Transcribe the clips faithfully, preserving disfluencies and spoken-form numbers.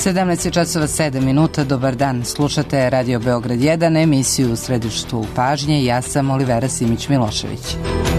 sedamnaest je časova sedam minuta, dobar dan. Slušate Radio Beograd jedan, emisiju u središtu pažnje. Ja sam Olivera Simić-Milošević.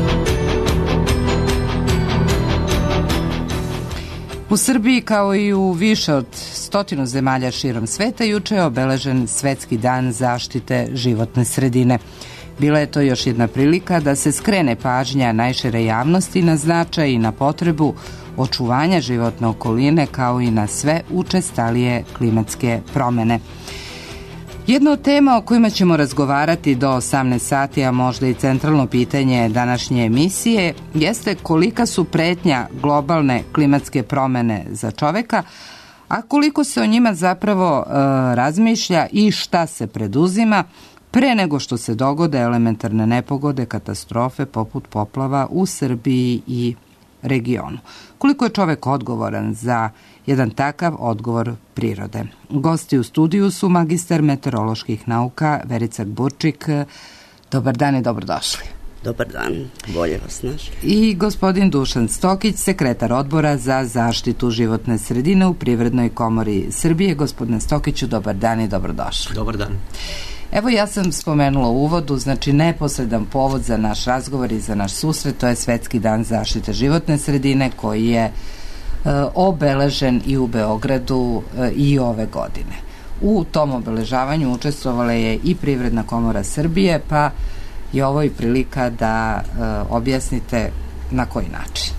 U Srbiji, kao i u više od stotinu zemalja širom sveta, juče je obeležen Svetski dan zaštite životne sredine. Bila je to još jedna prilika da se skrene pažnja najšire javnosti na značaj i na potrebu očuvanja životne okoline, kao i na sve učestalije klimatske promene. Jedna od tema o kojima ćemo razgovarati do osamnaest sati, a možda i centralno pitanje današnje emisije, jeste kolika su pretnja globalne klimatske promene za čoveka, a koliko se o njima zapravo e, razmišlja i šta se preduzima pre nego što se dogode elementarne nepogode, katastrofe poput poplava u Srbiji i regionu. Koliko je čovek odgovoran za jedan takav odgovor prirode? Gosti u studiju su magistar meteoroloških nauka Verica Burčik. Dobar dan i dobrodošli. Dobar dan, bolje vas našli. I gospodin Dušan Stokić, sekretar odbora za zaštitu životne sredine u Privrednoj komori Srbije. Gospodine Stokiću, dobar dan i dobrodošli. Dobar dan. Evo, ja sam spomenula u uvodu, znači neposredan povod za naš razgovor i za naš susret, to je Svetski dan zaštite životne sredine koji je e, obeležen i u Beogradu e, i ove godine. U tom obeležavanju učestvovala je i Privredna komora Srbije, pa je ovo i prilika da e, objasnite na koji način.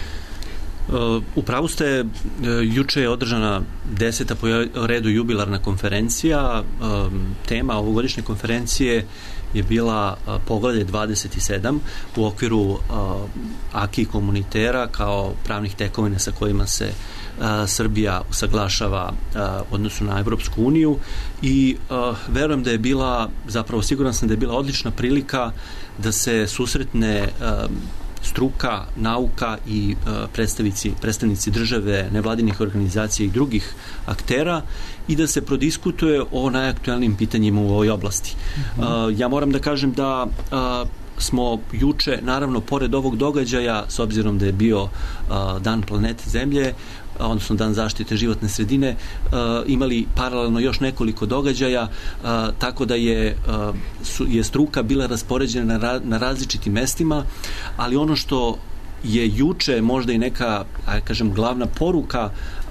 U pravu ste, juče je održana deseta po redu jubilarna konferencija. Tema ovogodišnje konferencije je bila poglavlje dvadeset sedam u okviru Aki komunitera kao pravnih tekovina sa kojima se Srbija usaglašava odnosu na Evropsku uniju i verujem da je bila, zapravo siguran sam da je bila odlična prilika da se susretne struka, nauka i uh, predstavnici, predstavnici države, nevladinih organizacija i drugih aktera i da se prodiskutuje o najaktualnim pitanjima u ovoj oblasti. Uh, ja moram da kažem da uh, smo juče, naravno, pored ovog događaja, s obzirom da je bio uh, Dan planete Zemlje, odnosno Dan zaštite životne sredine, imali paralelno još nekoliko događaja, tako da je, je struka bila raspoređena na, na različitim mestima, ali ono što je juče možda i neka, aj kažem, glavna poruka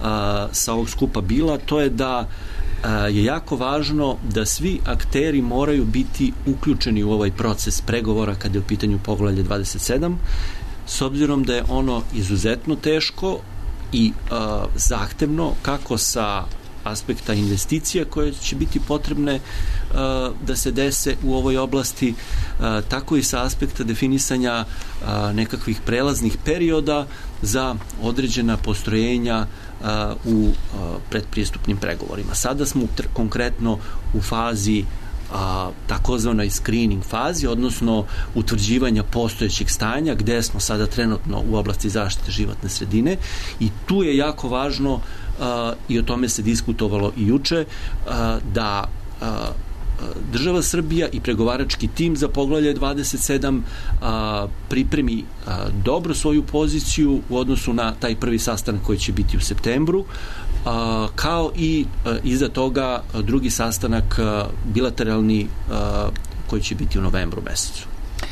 sa ovog skupa bila, to je da je jako važno da svi akteri moraju biti uključeni u ovaj proces pregovora kada je u pitanju poglavlje dvadeset sedam, s obzirom da je ono izuzetno teško i uh, zahtevno, kako sa aspekta investicija koje će biti potrebne uh, da se dese u ovoj oblasti, uh, tako i sa aspekta definisanja uh, nekakvih prelaznih perioda za određena postrojenja uh, u uh, predpristupnim pregovorima. Sada smo tr- konkretno u fazi a, takozvanoj screening fazi, odnosno utvrđivanja postojećeg stanja, gde smo sada trenutno u oblasti zaštite životne sredine, i tu je jako važno, a, i o tome se diskutovalo i juče, a, da a, država Srbija i pregovarački tim za poglavlje dvadeset sedam a, pripremi a, dobro svoju poziciju u odnosu na taj prvi sastanak koji će biti u septembru, a, kao i a, iza toga a, drugi sastanak a, bilateralni a, koji će biti u novembru mesecu.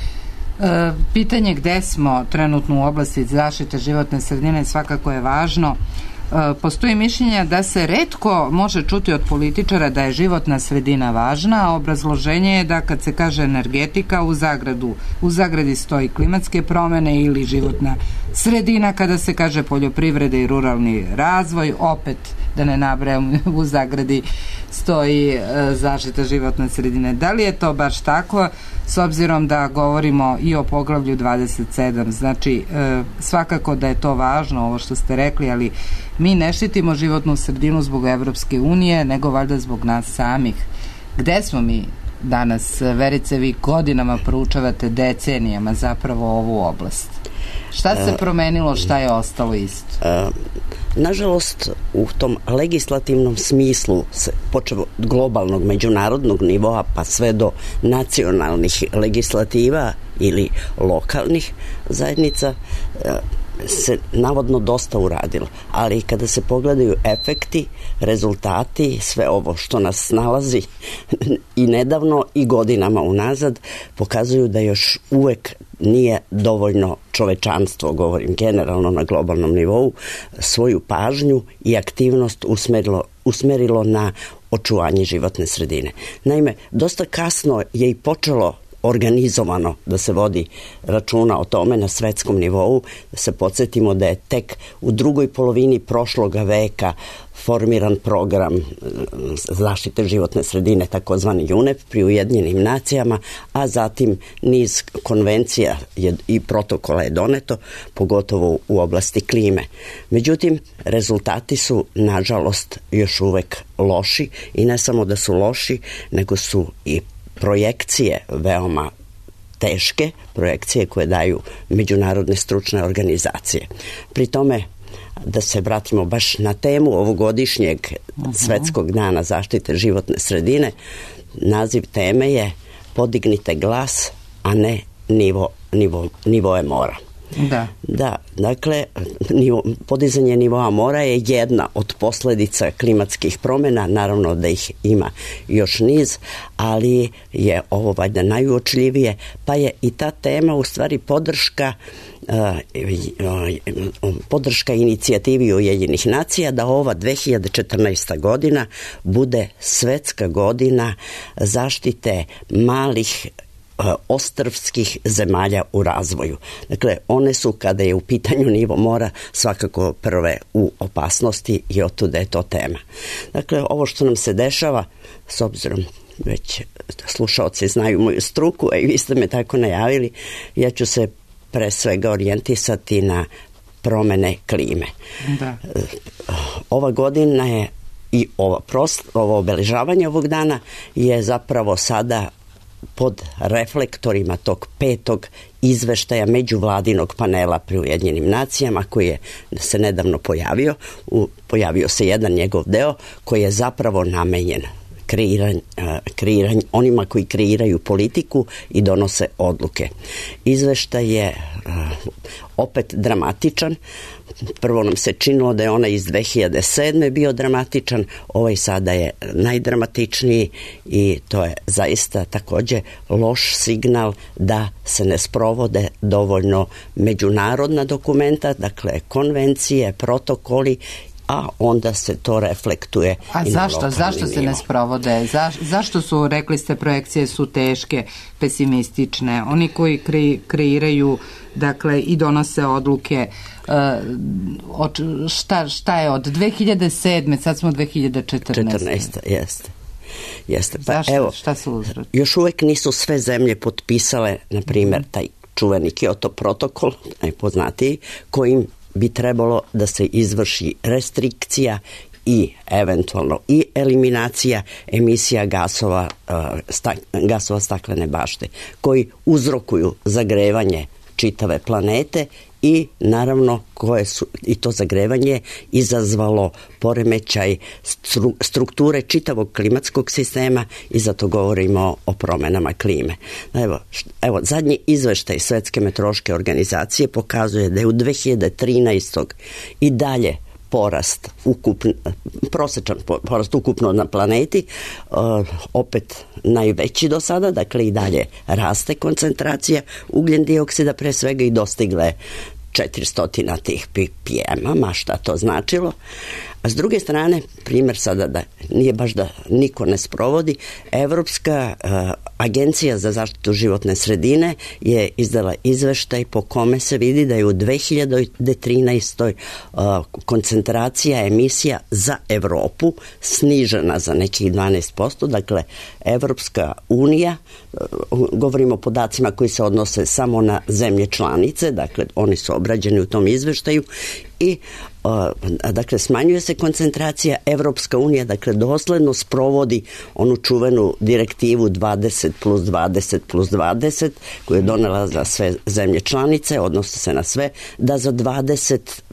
E, pitanje gde smo trenutno u oblasti zaštite životne sredine svakako je važno. Postoji mišljenja da se retko može čuti od političara da je životna sredina važna, a obrazloženje je da kad se kaže energetika, u zagradu, u zagradi stoji klimatske promene ili životna sredina, kada se kaže poljoprivreda i ruralni razvoj, opet da ne nabrajam, u zagradi stoji e, zaštita životne sredine. Da li je to baš tako, s obzirom da govorimo i o poglavlju dvadeset sedam? Znači, e, svakako da je to važno, ovo što ste rekli, ali mi ne štitimo životnu sredinu zbog Evropske unije, nego valjda zbog nas samih. Gde smo mi danas? Verice, vi godinama proučavate, decenijama zapravo ovu oblast. Šta se promenilo, šta je ostalo isto? Uh, nažalost, u tom legislativnom smislu, počeo od globalnog, međunarodnog nivoa pa sve do nacionalnih legislativa ili lokalnih zajednica, uh, se navodno dosta uradilo, ali kada se pogledaju efekti, rezultati, sve ovo što nas nalazi i nedavno i godinama unazad, pokazuju da još uvek nije dovoljno čovečanstvo, govorim generalno na globalnom nivou, svoju pažnju i aktivnost usmerilo, usmerilo na očuvanje životne sredine. Naime, dosta kasno je i počelo organizovano da se vodi računa o tome na svetskom nivou, da se podsjetimo da je tek u drugoj polovini prošloga veka formiran program zaštite životne sredine, takozvani UNEP pri Ujedinjenim nacijama, a zatim niz konvencija je, i protokola je doneto, pogotovo u oblasti klime. Međutim, rezultati su, nažalost, još uvek loši i ne samo da su loši, nego su i projekcije veoma teške, projekcije koje daju međunarodne stručne organizacije. Pri tome, da se vratimo baš na temu ovogodišnjeg uh-huh. Svetskog dana zaštite životne sredine, naziv teme je Podignite glas, a ne nivo, nivo, nivoe mora. Da. Da, dakle, nivo, podizanje nivoa mora je jedna od posledica klimatskih promjena, naravno da ih ima još niz, ali je ovo valjda najuočljivije, pa je i ta tema u stvari podrška podrška inicijativi Ujedinjenih nacija da ova dve hiljade četrnaesta. godina bude svetska godina zaštite malih ostrvskih zemalja u razvoju. Dakle, one su, kada je u pitanju nivo mora, svakako prve u opasnosti i otuda je to tema. Dakle, ovo što nam se dešava, s obzirom već slušaoci znaju moju struku, a i vi ste me tako najavili, ja ću se pre svega orijentisati na promene klime. Da. Ova godina je i ova prost, ovo obeležavanje ovog dana je zapravo sada pod reflektorima tog petog izveštaja međuvladinog panela pri Ujedinjenim nacijama koji je se nedavno pojavio. U, pojavio se jedan njegov deo koji je zapravo namenjen kreiranj, kreiranj, onima koji kreiraju politiku i donose odluke. Izveštaj je opet dramatičan. Prvo nam se činilo da je onaj iz dve hiljade sedme. bio dramatičan, ovaj sada je najdramatičniji i to je zaista takođe loš signal da se ne sprovode dovoljno međunarodna dokumenta, dakle konvencije, protokoli, a onda se to reflektuje. A i zašto? na Zašto se ne sprovode? Za, zašto su, rekli ste, projekcije su teške, pesimistične? Oni koji kre, kreiraju, dakle, i donose odluke, uh, od, šta, šta je od dve hiljade sedme. Sad smo dve hiljade četrnaeste. četrnaeste. Jeste. Jeste. Pa, zašto? evo, šta su uzrok? Još uvek nisu sve zemlje potpisale, na primjer, taj čuveni Kyoto protokol, najpoznatiji, kojim bi trebalo da se izvrši restrikcija i eventualno i eliminacija emisija gasova, sta, gasova staklene bašte koji uzrokuju zagrevanje čitave planete i naravno koje su i to zagrevanje izazvalo poremećaj stru, strukture čitavog klimatskog sistema i zato govorimo o promenama klime. Evo, evo zadnji izveštaj Svetske meteorološke organizacije pokazuje da je u dve hiljade trinaestoj. i dalje porast ukupno, prosječan porast ukupno na planeti, uh, opet najveći do sada, dakle i dalje raste koncentracija ugljen dioksida pre svega i dostigle četiristo tih ppm-a, ma šta to značilo. A s druge strane, primjer sada da nije baš da niko ne sprovodi, Evropska uh, agencija za zaštitu životne sredine je izdala izveštaj po kome se vidi da je u dve hiljade trinaestoj. Uh, koncentracija emisija za Evropu snižena za nekih dvanaest posto, dakle Evropska unija, uh, govorimo o podacima koji se odnose samo na zemlje članice, dakle oni su obrađeni u tom izveštaju i uh, dakle smanjuje se koncentracija. Evropska unija dakle dosledno sprovodi onu čuvenu direktivu dvadeset plus dvadeset plus dvadeset koju je donela za sve zemlje članice, odnosi se na sve, da za dvadeset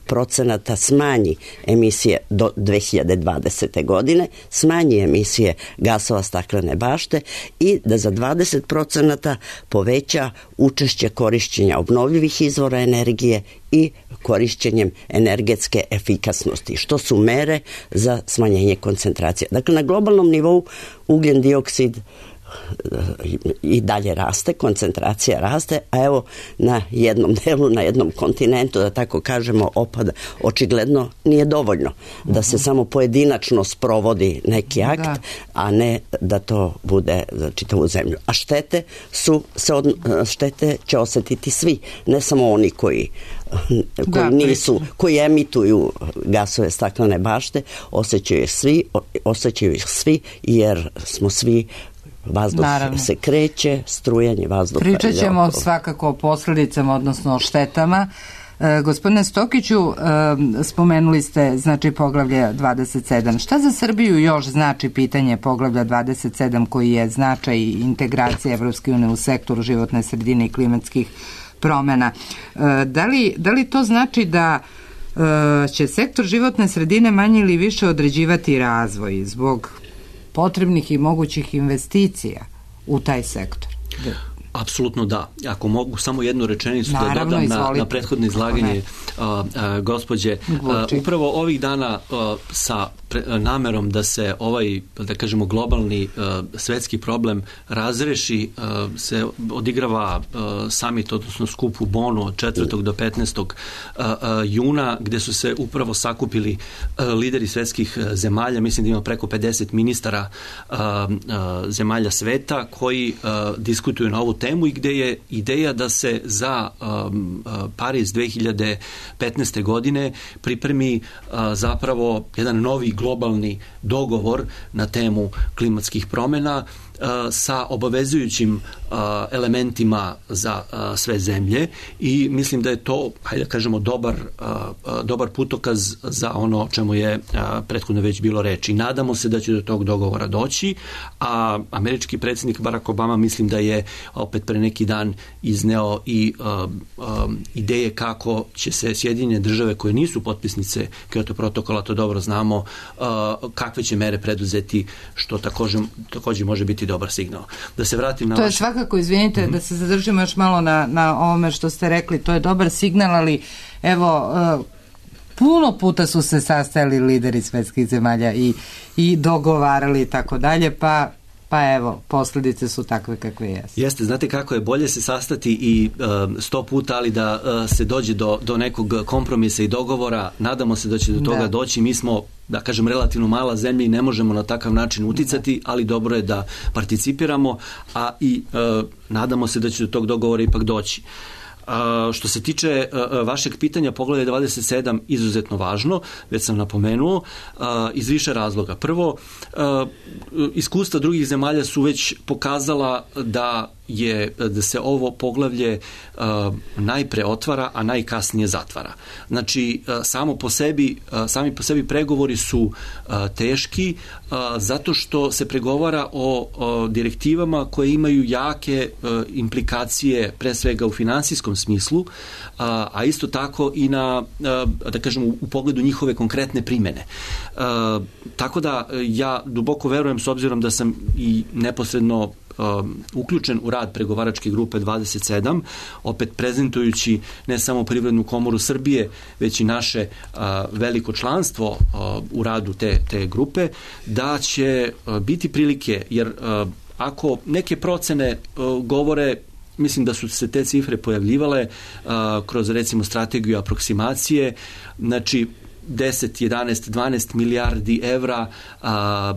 procenata smanji emisije do dve hiljade dvadesete. godine, smanji emisije gasova staklene bašte i da za dvadeset procenata poveća učešće korišćenja obnovljivih izvora energije i korišćenjem energetske efikasnosti, što su mere za smanjenje koncentracije. Dakle, na globalnom nivou ugljen dioksid i dalje raste, koncentracija raste, a evo na jednom delu, na jednom kontinentu, da tako kažemo, opada. Očigledno nije dovoljno da se samo pojedinačno sprovodi neki akt, da. a ne da to bude za čitavu zemlju. A štete su, se od, štete će osetiti svi, ne samo oni koji koji da, nisu, koji emituju gasove staklene bašte, osjećaju ih svi, osjećaju ih svi jer smo svi vazduh Naravno. se kreće, strujanje vazduha. Pričat ćemo svakako o posljedicama, odnosno o štetama. E, gospodine Stokiću, e, spomenuli ste znači poglavlje dvadeset sedam. Šta za Srbiju još znači pitanje poglavlja dvadeset sedam koji je značaj i integracija Evropske unije u sektoru životne sredine i klimatskih promjena? E, da li, da li to znači da e, će sektor životne sredine manje ili više određivati razvoj zbog potrebnih i mogućih investicija u taj sektor? Apsolutno da. Ako mogu samo jednu rečenicu da dodam na, na prethodno izlaganje uh, uh, gospođe. Uh, upravo ovih dana uh, sa pre, uh, namerom da se ovaj, da kažemo, globalni uh, svetski problem razreši, uh, se odigrava uh, summit, odnosno skup u Bonu od četvrtog do petnaestog Uh, uh, juna, gde su se upravo sakupili uh, lideri svetskih uh, zemalja. Mislim da ima preko pedeset ministara uh, uh, zemalja sveta koji uh, diskutuju na ovu temu i gde je ideja da se za um, Pariz dve hiljade petnaeste. godine pripremi uh, zapravo jedan novi globalni dogovor na temu klimatskih promjena uh, sa obavezujućim uh, elementima za uh, sve zemlje i mislim da je to, hajde da kažemo, dobar, uh, dobar putokaz za ono o čemu je uh, prethodno već bilo reči. Nadamo se da će do tog dogovora doći, a američki predsjednik Barack Obama mislim da je opet pre neki dan izneo i uh, um, ideje kako će se Sjedinjene države koje nisu potpisnice Kyoto protokola, to dobro znamo, uh, kakve će mere preduzeti, što također, također može biti dobar signal. Da se vratim na... To je vaš... svakako, izvinite, mm-hmm. da se zadržimo još malo na, na ovome što ste rekli, to je dobar signal, ali evo... Uh, puno puta su se sastajali lideri svetskih zemalja i, i dogovarali i tako dalje, pa pa evo, posljedice su takve kakve jesu. Jeste, znate kako je, bolje se sastati i uh, sto puta, ali da uh, se dođe do, do nekog kompromisa i dogovora. Nadamo se da će do toga da. doći. Mi smo, da kažem, relativno mala zemlja i ne možemo na takav način uticati, ali dobro je da participiramo, a i uh, nadamo se da će do tog dogovora ipak doći. Uh, što se tiče uh, vašeg pitanja, poglavlje dvadeset sedam izuzetno važno, već sam napomenuo, uh, iz više razloga. Prvo, uh, iskustva drugih zemalja su već pokazala da je da se ovo poglavlje uh, najpre otvara, a najkasnije zatvara. Znači, uh, samo po sebi, uh, sami po sebi pregovori su uh, teški, uh, zato što se pregovara o, o direktivama koje imaju jake uh, implikacije, pre svega u finansijskom smislu, uh, a isto tako i na, uh, da kažem, u, u pogledu njihove konkretne primene. Uh, tako da ja duboko verujem, s obzirom da sam i neposredno Um, uključen u rad pregovaračke grupe dvadeset sedam, opet prezentujući ne samo Privrednu komoru Srbije, već i naše uh, veliko članstvo uh, u radu te, te grupe, da će uh, biti prilike, jer uh, ako neke procene uh, govore, mislim da su se te cifre pojavljivale uh, kroz, recimo, strategiju aproksimacije, znači deset, jedanaest, dvanaest milijardi evra uh,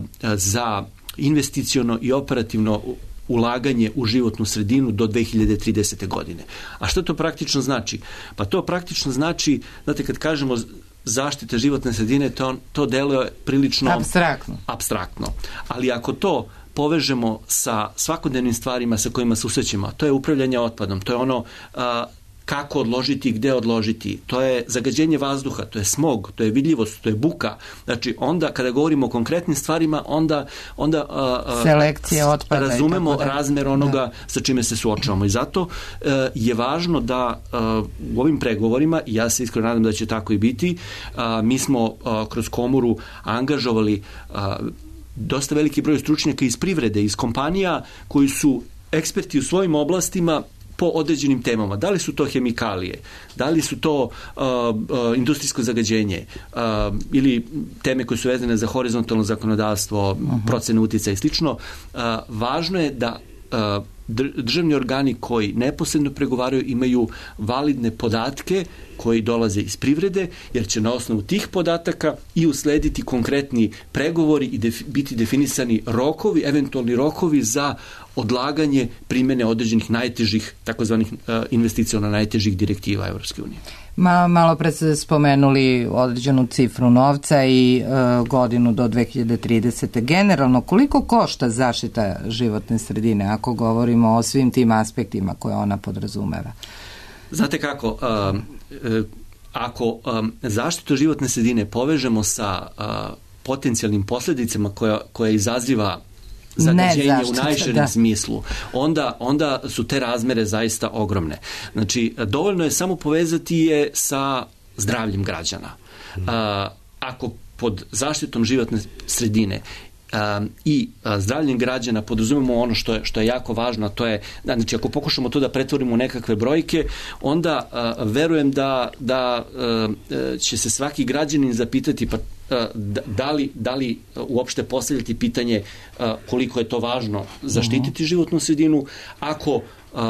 za investiciono i operativno ulaganje u životnu sredinu do dve hiljade tridesete. godine. A što to praktično znači? Pa to praktično znači, znate, kad kažemo zaštite životne sredine, to, to deluje prilično apstraktno. apstraktno. Ali ako to povežemo sa svakodnevnim stvarima sa kojima se susrećemo, to je upravljanje otpadom, to je ono a, kako odložiti i gde odložiti, to je zagađenje vazduha, to je smog, to je vidljivost, to je buka. Znači, onda kada govorimo o konkretnim stvarima, onda, onda uh, selekcija otpada razumemo da. razmer onoga da. sa čime se suočavamo. I zato uh, je važno da uh, u ovim pregovorima, i ja se iskreno nadam da će tako i biti, uh, mi smo uh, kroz komoru angažovali uh, dosta veliki broj stručnjaka iz privrede, iz kompanija koji su eksperti u svojim oblastima po određenim temama. Da li su to hemikalije, da li su to uh, uh, industrijsko zagađenje uh, ili teme koje su vezane za horizontalno zakonodavstvo, uh-huh. procene uticaja i slično. Uh, važno je da uh, državni organi koji neposredno pregovaraju imaju validne podatke koji dolaze iz privrede, jer će na osnovu tih podataka i uslediti konkretni pregovori i def, biti definisani rokovi, eventualni rokovi za odlaganje primene određenih najtežih, takozvanih uh, investiciona najtežih direktiva Evropske unije. Malo, malo pre ste spomenuli određenu cifru novca i uh, godinu do dve hiljade tridesete. Generalno, koliko košta zaštita životne sredine, ako govorimo o svim tim aspektima koje ona podrazumeva? Znate kako, uh, uh, ako um, zaštitu životne sredine povežemo sa uh, potencijalnim posljedicama koja, koja izaziva zagađenje u najširem da. smislu, onda, onda su te razmere zaista ogromne. Znači, dovoljno je samo povezati je sa zdravljem građana. Mm. A, ako pod zaštitom životne sredine a, i a, zdravljem građana podrazumemo ono što je, što je jako važno, to je, znači, ako pokušamo to da pretvorimo u nekakve brojke, onda a, verujem da, da a, će se svaki građanin zapitati, pa Da li, da li uopšte postavljati pitanje koliko je to važno zaštititi životnu sredinu, ako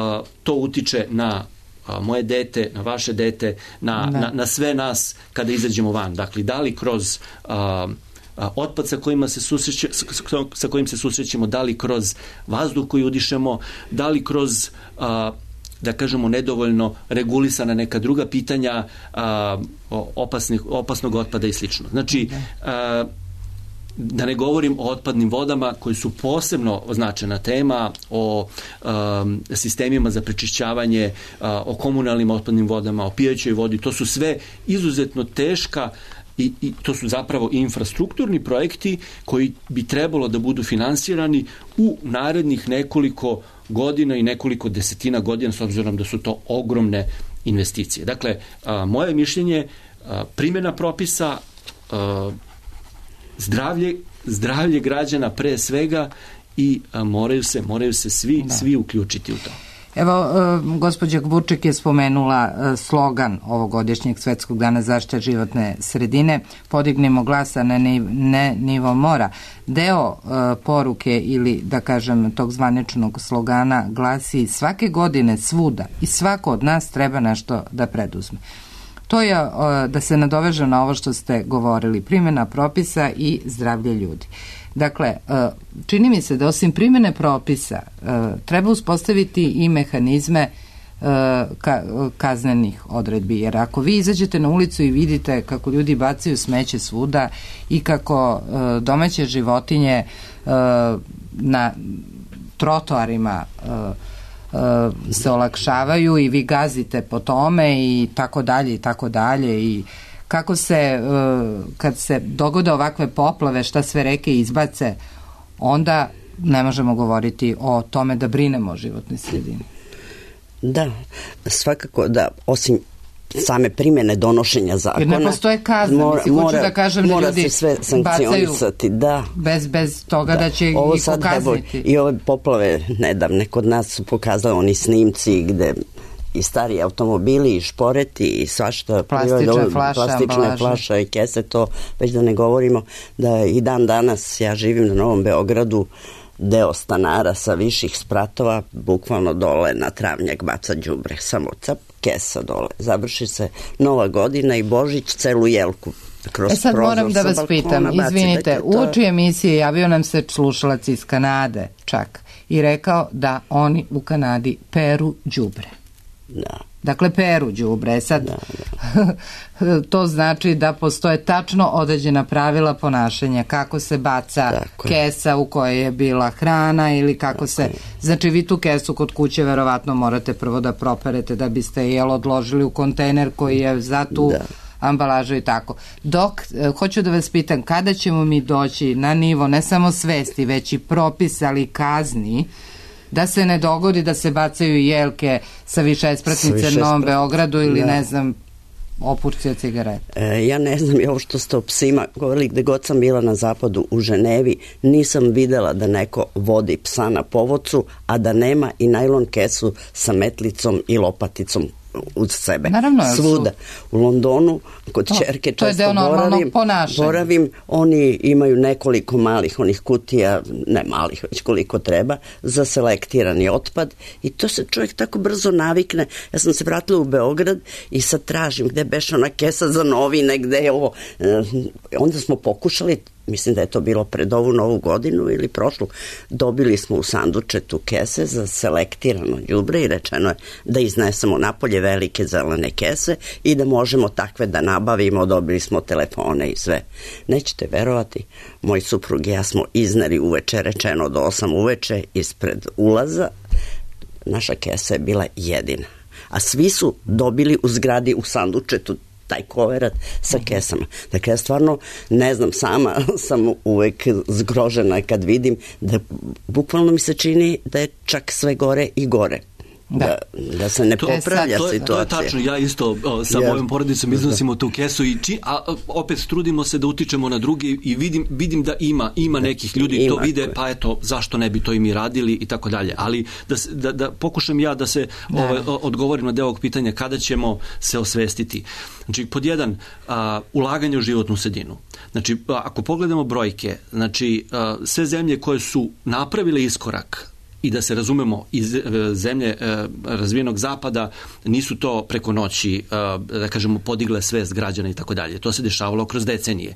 to utiče na moje dete, na vaše dete, na, na, na sve nas kada izađemo van. Dakle, da li kroz otpad sa kojima se susreće, sa kojim se susrećemo, da li kroz vazduh koji udišemo, da li kroz da kažemo nedovoljno regulisana neka druga pitanja a, opasnih, opasnog otpada i slično. Znači, a, da ne govorim o otpadnim vodama koji su posebno označena tema, o a, sistemima za prečišćavanje, a, o komunalnim otpadnim vodama, o pijaćoj vodi, to su sve izuzetno teška I, i to su zapravo infrastrukturni projekti koji bi trebalo da budu finansirani u narednih nekoliko godina i nekoliko desetina godina, s obzirom da su to ogromne investicije. Dakle, a, moje mišljenje, a, primjena propisa, a, zdravlje, zdravlje građana pre svega i a, moraju se, moraju se svi, svi uključiti u to. Evo, gospođa Gvurček je spomenula slogan ovogodišnjeg Svetskog dana zaštite životne sredine, podignemo glasa na ne nivo mora. Deo poruke ili, da kažem, tog zvaničnog slogana glasi: svake godine svuda i svako od nas treba nešto da preduzme. To je da se nadoveže na ovo što ste govorili, primjena propisa i zdravlje ljudi. Dakle, čini mi se da osim primjene propisa treba uspostaviti i mehanizme kaznenih odredbi, jer ako vi izađete na ulicu i vidite kako ljudi bacaju smeće svuda i kako domaće životinje na trotoarima se olakšavaju i vi gazite po tome i tako dalje i tako dalje i kako se, kad se dogode ovakve poplave, šta sve reke izbace, onda ne možemo govoriti o tome da brinemo o životnoj sredini. Da, svakako da, osim same primjene donošenja zakona. Jer ne postoje kazne, mora, mislim, hoću da kažem da ljudi sve sankcionisati, da. Bez, bez toga da, da će ovo ih pokazniti. I ove poplave nedavne kod nas su pokazali oni snimci gde i stari automobili, i šporeti, i svašta, plastične flaše, plastične flaše i kese, to već da ne govorimo, da i dan danas, ja živim na Novom Beogradu, deo stanara sa viših spratova, bukvalno dole na travnjak baca đubre, samo cap, kesa dole. Završi se Nova godina i Božić, celu jelku kroz e sad moram da vas pitam, izvinite, u oči emisije javio nam se slušalac iz Kanade čak i rekao da oni u Kanadi peru đubre. Da. Dakle, peru đubre. Sad, da, da. to znači da postoje tačno određena pravila ponašanja, kako se baca tako kesa u kojoj je bila hrana ili kako tako se, znači vi tu kesu kod kuće verovatno morate prvo da properete da biste jel odložili u kontejner koji je za tu da. ambalažu i tako. Dok, hoću da vas pitam, kada ćemo mi doći na nivo ne samo svesti, već i propisa, ali kazni, da se ne dogodi da se bacaju jelke sa višespratnice na Novom Beogradu ili da. ne znam, opurci od cigareta? E, ja ne znam, i ovo što ste o psima govorili, gde god sam bila na zapadu u Ženevi, nisam videla da neko vodi psa na povodcu, a da nema i najlon kesu sa metlicom i lopaticom uz sebe. Naravno, svuda. Su... U Londonu, kod to, čerke često boravim, boravim, oni imaju nekoliko malih onih kutija, ne malih, već koliko treba, za selektirani otpad i to se čovjek tako brzo navikne. Ja sam se vratila u Beograd i sad tražim gde beše ona kesa za novine, gde je ovo. Onda smo pokušali, mislim da je to bilo pred ovu novu godinu ili prošlu, dobili smo u sandučetu kese za selektirano đubre i rečeno je da iznesemo napolje velike zelene kese i da možemo takve da nabavimo, dobili smo telefone i sve. Nećete verovati, moj suprug i ja smo izneli uveče, rečeno do osam uveče ispred ulaza, naša kesa je bila jedina. A svi su dobili u zgradi u sandučetu taj koverat sa kesama. Dakle, ja stvarno ne znam, sama sam uvek zgrožena kad vidim da bukvalno mi se čini da je čak sve gore i gore. Da, da, da se ne to, popravlja to, situacija. To je tačno, ja isto o, sa ja. mojom porodicom iznosimo tu kesu i či, a opet trudimo se da utičemo na drugi i vidim, vidim da ima ima nekih ljudi ima to vide, koje. Pa eto, zašto ne bi to i mi radili i tako dalje. Ali da, da, da pokušam ja da se da. Ovaj, odgovorim na deo ovog pitanja kada ćemo se osvestiti. Znači, pod jedan, a, ulaganje u životnu sredinu. Znači, ako pogledamo brojke, znači, a, sve zemlje koje su napravile iskorak i da se razumemo, iz zemlje razvijenog zapada nisu to preko noći, da kažemo, podigle svest građana i tako dalje. To se dešavalo kroz decenije.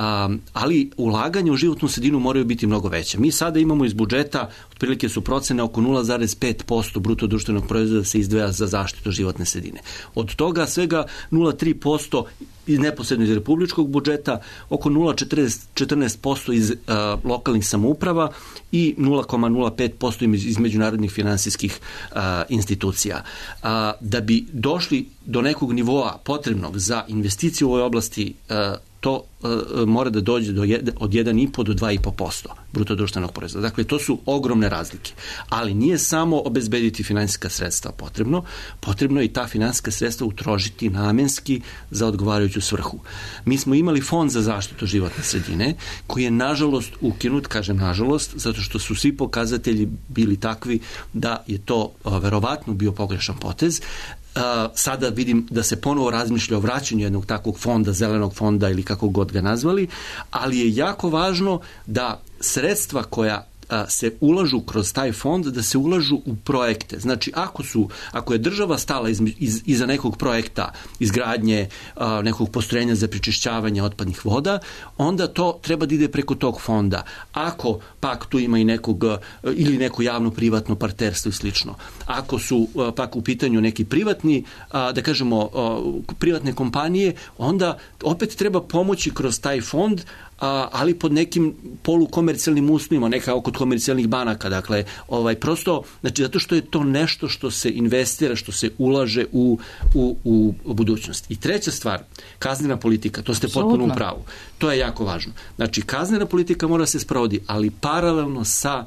Ali ulaganje u životnu sredinu moraju biti mnogo veće. Mi sada imamo iz budžeta, otprilike su procene oko nula zarez pet posto bruto društvenog proizvoda se izdvaja za zaštitu životne sredine. Od toga svega nula zarez tri posto iz neposredno iz republičkog budžeta, oko nula zarez četrnaest posto iz uh, lokalnih samouprava i nula zarez nula pet posto iz, iz međunarodnih finansijskih uh, institucija. Uh, da bi došli do nekog nivoa potrebnog za investicije u ovoj oblasti, uh, to uh, mora da dođe do jed, od jedan i po do dva i po posto bruto društvenog proizvoda. Dakle, to su ogromne razlike. Ali nije samo obezbediti finansijska sredstva potrebno, potrebno je i ta finansijska sredstva utrošiti namenski za odgovarajuću svrhu. Mi smo imali fond za zaštitu životne sredine, koji je nažalost ukinut, kažem nažalost, zato što su svi pokazatelji bili takvi da je to uh, verovatno bio pogrešan potez. Uh, sada vidim da se ponovo razmišlja o vraćanju jednog takvog fonda, zelenog fonda ili kako god ga nazvali, ali je jako važno da sredstva koja se ulažu kroz taj fond, da se ulažu u projekte. Znači, ako su, ako je država stala iz, iz, iza nekog projekta izgradnje a, nekog postrojenja za prečišćavanje otpadnih voda, onda to treba da ide preko tog fonda. Ako pak tu ima i nekog, ili neko javno-privatno partnerstvo i slično. Ako su a, pak u pitanju neki privatni, a, da kažemo, a, privatne kompanije, onda opet treba pomoći kroz taj fond, A, ali pod nekim polukomercijalnim uslovima, nekako kod komercijalnih banaka, dakle, ovaj, prosto, znači, zato što je to nešto što se investira, što se ulaže u, u, u budućnost. I treća stvar, kaznena politika, to ste potpuno u pravu. To je jako važno. Znači, kaznena politika mora se sprovodi, ali paralelno sa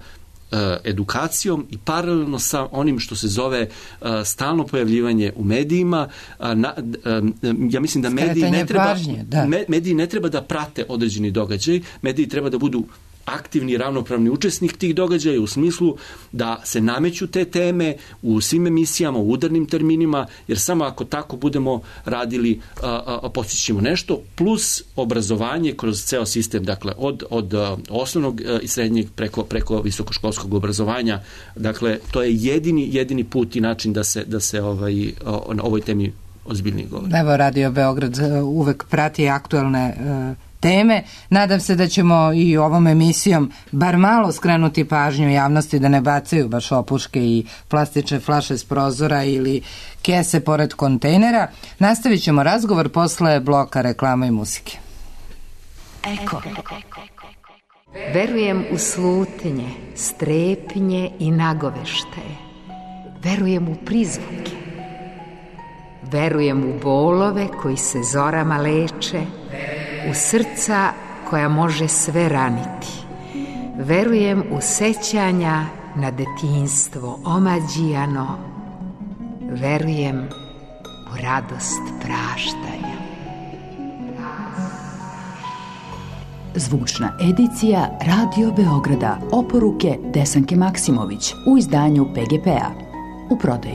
edukacijom i paralelno sa onim što se zove uh, stalno pojavljivanje u medijima. Uh, na, uh, ja mislim da mediji ne, treba, pažnje, da. Me, mediji ne treba da prate određeni događaj, mediji treba da budu aktivni i ravnopravni učesnik tih događaja u smislu da se nameću te teme u svim emisijama, u udarnim terminima, jer samo ako tako budemo radili, a, a, postićemo nešto, plus obrazovanje kroz ceo sistem, dakle od, od a, osnovnog a, i srednjeg preko, preko visokoškolskog obrazovanja. Dakle, to je jedini, jedini put i način da se, da se ovaj, o, na ovoj temi ozbiljnije govori. Evo, Radio Beograd uvek prati aktuelne uh, teme. Nadam se da ćemo i ovom emisijom bar malo skrenuti pažnju javnosti da ne bacaju baš opuške i plastične flaše s prozora ili kese pored kontejnera. Nastavit ćemo razgovor posle bloka reklama i muzike. Eko. Verujem u slutnje, strepnje i nagovešte. Verujem u prizvuke. Verujem u bolove koji se zorama leče, u srca koja može sve raniti. Verujem u sećanja na detinjstvo omađijano. Verujem u radost praštanja. Zvučna edicija Radio Beograda. Oporuke Desanke Maksimović u izdanju P G P-a. U prodaji.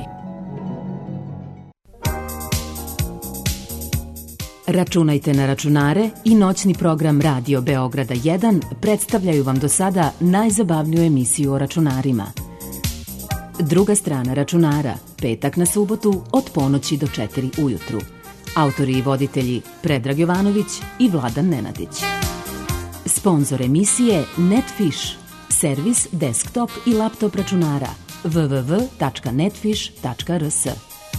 Računajte na računare i noćni program Radio Beograda jedan predstavljaju vam do sada najzabavniju emisiju o računarima. Druga strana računara, petak na subotu od ponoći do četiri ujutru. Autori i voditelji Predrag Jovanović i Vladan Nenadić. Sponzor emisije Netfish, servis desktop i laptop računara w w w tačka netfish tačka r s.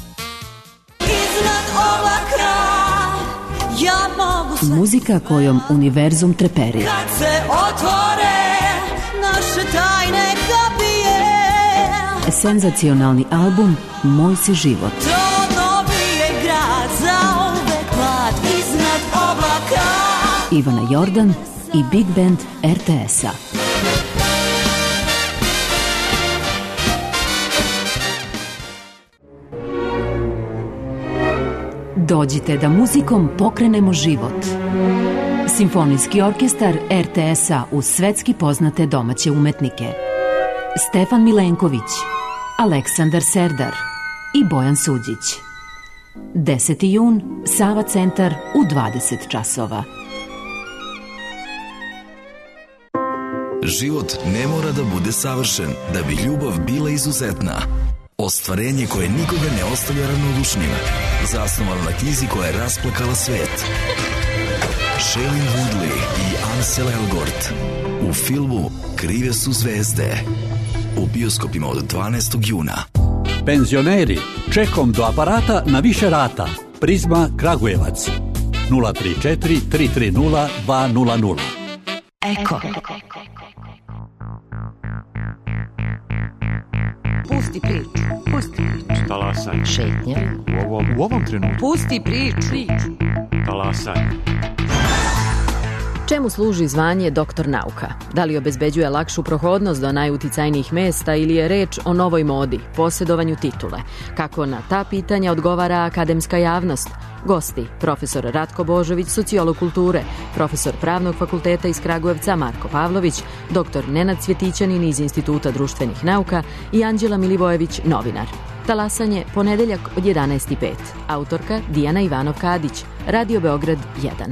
Ja mogu muzika kojom univerzum treperi. Kad se otvore naše tajne kapije. Senzacionalni album Moj si život. To novije grad za uvek mlad iznad oblaka. Ivana Jordan i Big Band R T S-a. Dođite da muzikom pokrenemo život. Simfonijski orkestar R T S-a uz svetski poznate domaće umetnike. Stefan Milenković, Aleksandar Serdar i Bojan Suđić. deseti jun, Sava centar u dvadeset časova. Život ne mora da bude savršen da bi ljubav bila izuzetna. Ostvarenje koje nikoga ne ostavlja ravnodušnim. Zasnovano na knjizi koja je rasplakala svet. Shailene Woodley i Ansel Elgort u filmu Krive su zvezde. U bioskopima od dvanaestog juna. Penzioneri, čekom do aparata na više rata. Prizma Kragujevac. nula tri četiri tri tri nula dva nula nula. Eko. Pusti priču. Pusti priču. Talasanje. Šetnja. U ovom, u ovom trenutku. Pusti priču. Talasanje. Čemu služi zvanje doktor nauka? Da li obezbeđuje lakšu prohodnost do najuticajnijih mesta ili je reč o novoj modi, posjedovanju titule? Kako na ta pitanja odgovara akademska javnost? Gosti, profesor Ratko Božović, sociolog kulture, profesor Pravnog fakulteta iz Kragujevca Marko Pavlović, doktor Nenad Cvjetićanin iz Instituta društvenih nauka i Anđela Milivojević, novinar. Talasanje, ponedeljak od jedanaest i pet. Autorka Dijana Ivanov-Kadić, Radio Beograd jedan.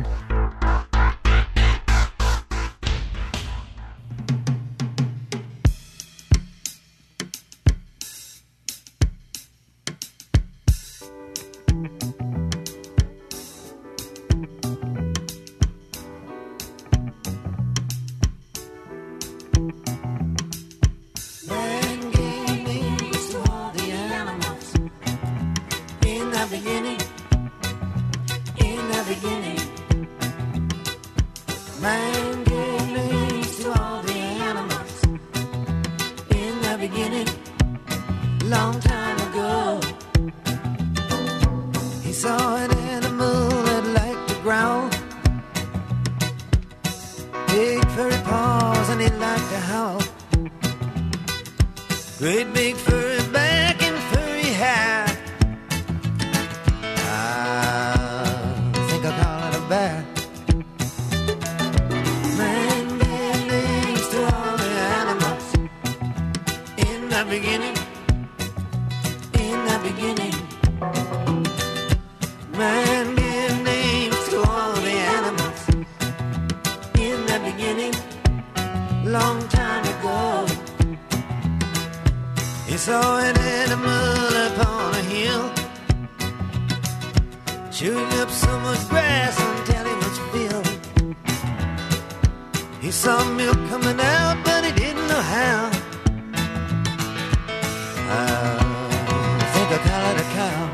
Chewing up so much grass until he was filled. He saw milk coming out, but he didn't know how. I think I call it a cow.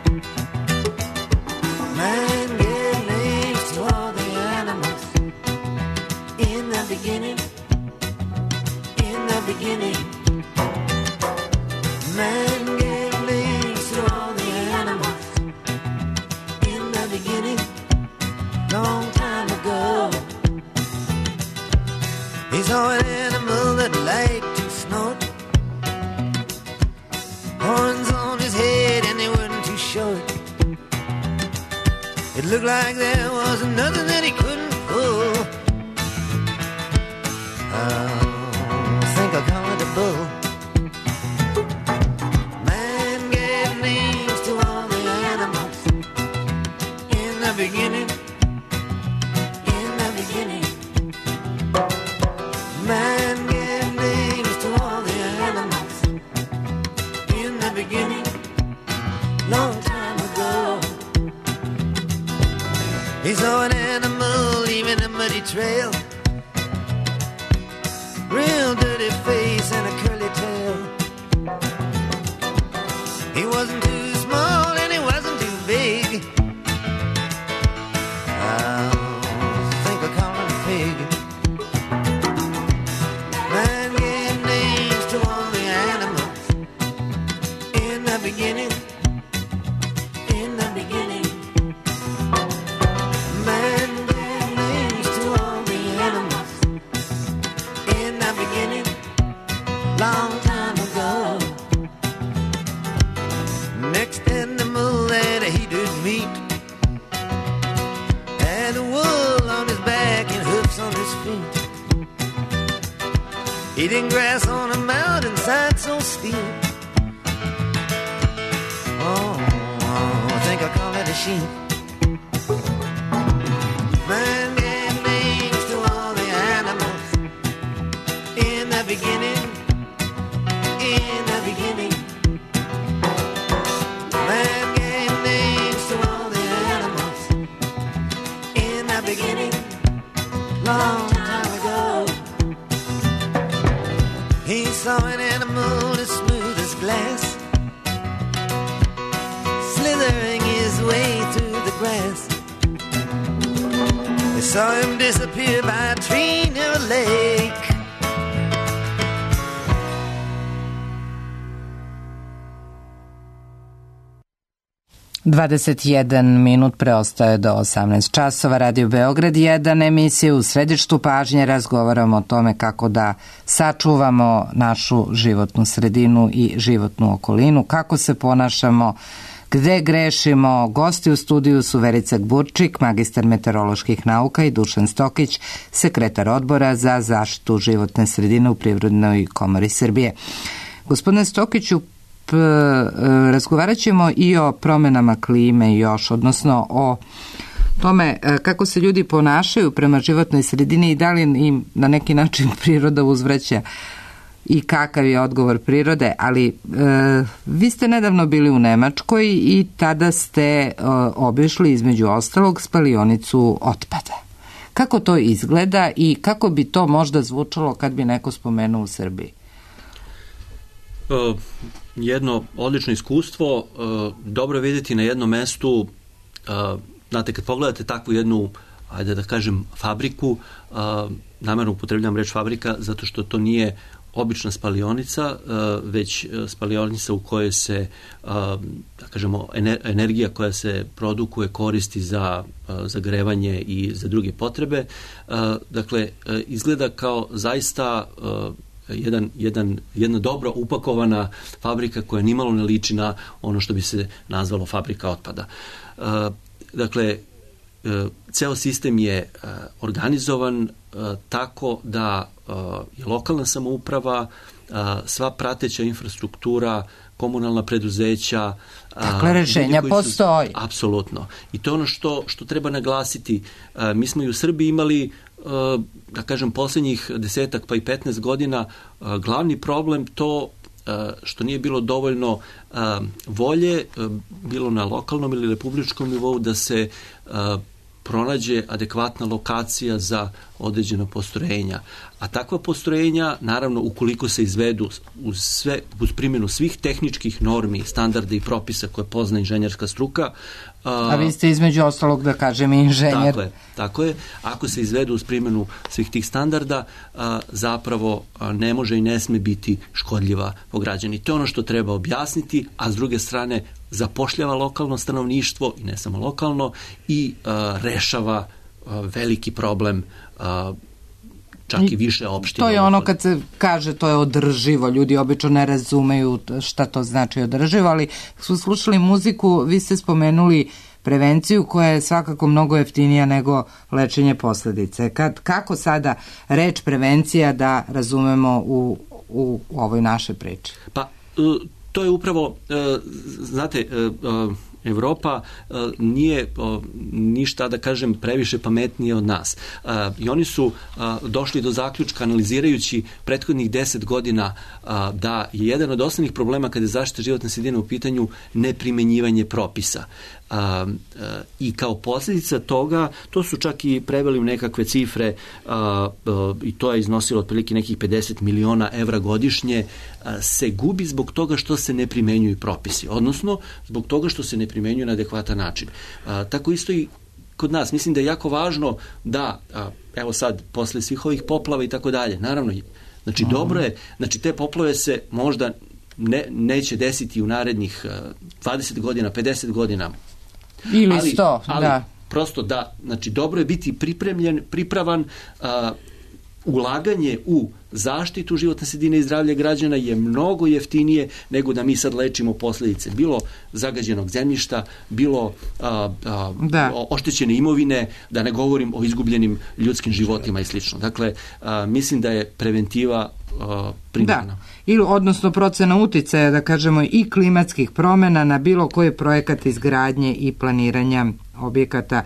Man gave names to all the animals. In the beginning, in the beginning, man gave names to all the animals. In the beginning, long time ago. He saw an animal that liked to snort, horns on his head and they weren't too short. It looked like there was nothing that he couldn't pull. Oh, I think I'll call it a bull. Man gave names to all the animals. In the beginning, in the beginning, man gave names to all the animals. In the beginning, long time ago. He saw an animal leaving a muddy trail, real dirty face and a curly tail. He wasn't too small and he wasn't too big. I think I call him a pig. Man gave names to all the animals. In the beginning, in the beginning, man gave names to all the animals. In the beginning, long time ago. Next animal that he did meet had a wool on his back and hoofs on his feet. Eating grass on a mountainside so steep. Oh, I think I call it a sheep. Man gave names to all the animals. In the beginning, in the beginning, man gave names to all the animals. In the beginning, long time ago. He saw an animal as smooth as glass, slithering his way through the grass. They saw him disappear by a tree near a lake. dvadeset jedan minut preostaje do osamnaest časova. Radio Beograd jedan, emisija U središtu pažnje. Razgovaramo o tome kako da sačuvamo našu životnu sredinu i životnu okolinu, kako se ponašamo, gde grešimo. Gosti u studiju su Verica Gburčik, magistar meteoroloških nauka, i Dušan Stokić, sekretar odbora za zaštitu životne sredine u Privrednoj komori Srbije. Gospodine Stokiću, razgovarat ćemo i o promenama klime još, odnosno o tome kako se ljudi ponašaju prema životnoj sredini i da li im na neki način priroda uzvraća i kakav je odgovor prirode, ali e, vi ste nedavno bili u Nemačkoj i tada ste e, obišli između ostalog spalionicu otpada. Kako to izgleda i kako bi to možda zvučalo kad bi neko spomenuo u Srbiji? Uh, jedno odlično iskustvo, uh, dobro vidjeti na jednom mestu, uh, znate, kad pogledate takvu jednu, ajde da kažem, fabriku, uh, namjerno upotrebljam reč fabrika, zato što to nije obična spalionica, uh, već spalionica u kojoj se, uh, da kažemo, energija koja se produkuje koristi za uh, zagrevanje i za druge potrebe. Uh, dakle, uh, izgleda kao zaista uh, Jedan, jedan, jedna dobro upakovana fabrika koja nimalo ne liči na ono što bi se nazvalo fabrika otpada. E, dakle, e, ceo sistem je e, organizovan e, tako da e, je lokalna samouprava, e, sva prateća infrastruktura, komunalna preduzeća. Dakle, rešenja postoji. Apsolutno. I to je ono što, što treba naglasiti. E, mi smo i u Srbiji imali, da kažem, posljednjih desetak pa i petnaest godina glavni problem to što nije bilo dovoljno volje, bilo na lokalnom ili republičkom nivou, da se pronađe adekvatna lokacija za određena postrojenja. A takva postrojenja, naravno, ukoliko se izvedu uz, sve, uz primjenu svih tehničkih normi, standarda i propisa koje pozna inženjerska struka. A, a vi ste između ostalog, da kažem, inženjer. Tako je, tako je. Ako se izvedu uz primjenu svih tih standarda, a, zapravo a, ne može i ne sme biti škodljiva po građani. To je ono što treba objasniti, a s druge strane zapošljava lokalno stanovništvo, i ne samo lokalno, i a, rešava a, veliki problem a, čak i više opština. To je ono kad se kaže to je održivo, ljudi obično ne razumeju šta to znači održivo, ali su slušali muziku, vi ste spomenuli prevenciju koja je svakako mnogo jeftinija nego lečenje posledice. Kad, kako sada reč prevencija da razumemo u, u ovoj našoj priči? Pa, to je upravo, znate, Evropa nije ništa, da kažem, previše pametnije od nas. I oni su došli do zaključka, analizirajući prethodnih deset godina, da je jedan od osnovnih problema kada je zaštita životne sredine u pitanju neprimenjivanje propisa. A, a, i kao posljedica toga, to su čak i preveli u nekakve cifre, a, a, i to je iznosilo otprilike nekih pedeset miliona evra godišnje, a, se gubi zbog toga što se ne primenjuju propisi, odnosno zbog toga što se ne primenjuju na adekvatan način. A, tako isto i kod nas. Mislim da je jako važno da, a, evo sad, posle svih ovih poplava i tako dalje, naravno, znači Aha. dobro je, znači te poplave se možda ne, neće desiti u narednih dvadeset godina, pedeset godina, ili sto, ali, da. Ali prosto da, znači dobro je biti pripremljen, pripravan, a, ulaganje u zaštitu životne sredine i zdravlja građana je mnogo jeftinije nego da mi sad lečimo posljedice, bilo zagađenog zemljišta, bilo a, a, da. oštećene imovine, da ne govorim o izgubljenim ljudskim životima i slično. Dakle, a, mislim da je preventiva a, primjerna. Da. Ili, odnosno procena uticaja, da kažemo, i klimatskih promjena na bilo koji projekat izgradnje i planiranja objekata,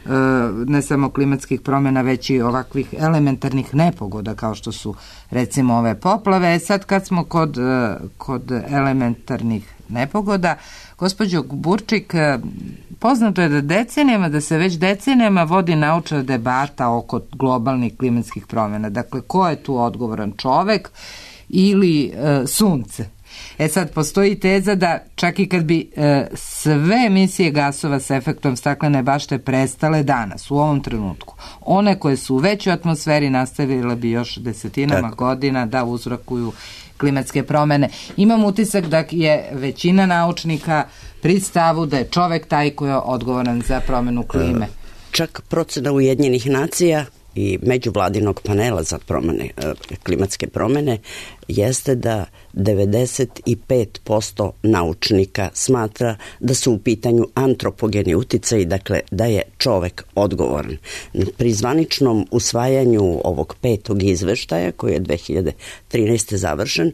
ne samo klimatskih promjena, već i ovakvih elementarnih nepogoda kao što su recimo ove poplave. Sad kad smo kod, kod elementarnih nepogoda, gospođo Burčik, poznato je da decenijama, da se već decenijama vodi naučna debata oko globalnih klimatskih promjena. Dakle, ko je tu odgovoran, čovek ili e, sunce? E sad, postoji teza da čak i kad bi e, sve emisije gasova s efektom staklene bašte prestale danas, u ovom trenutku, one koje su već u atmosferi nastavile bi još desetinama Tako. godina da uzrokuju klimatske promjene. Imam utisak da je većina naučnika pri stavu da je čovek taj koji je odgovoran za promjenu klime. Čak procena Ujedinjenih nacija i međuvladinog panela za promjene, klimatske promjene jeste da devedeset pet posto naučnika smatra da su u pitanju antropogeni uticaji, dakle da je čovek odgovoran. Pri zvaničnom usvajanju ovog petog izveštaja, koji je dve hiljade trinaeste. završen,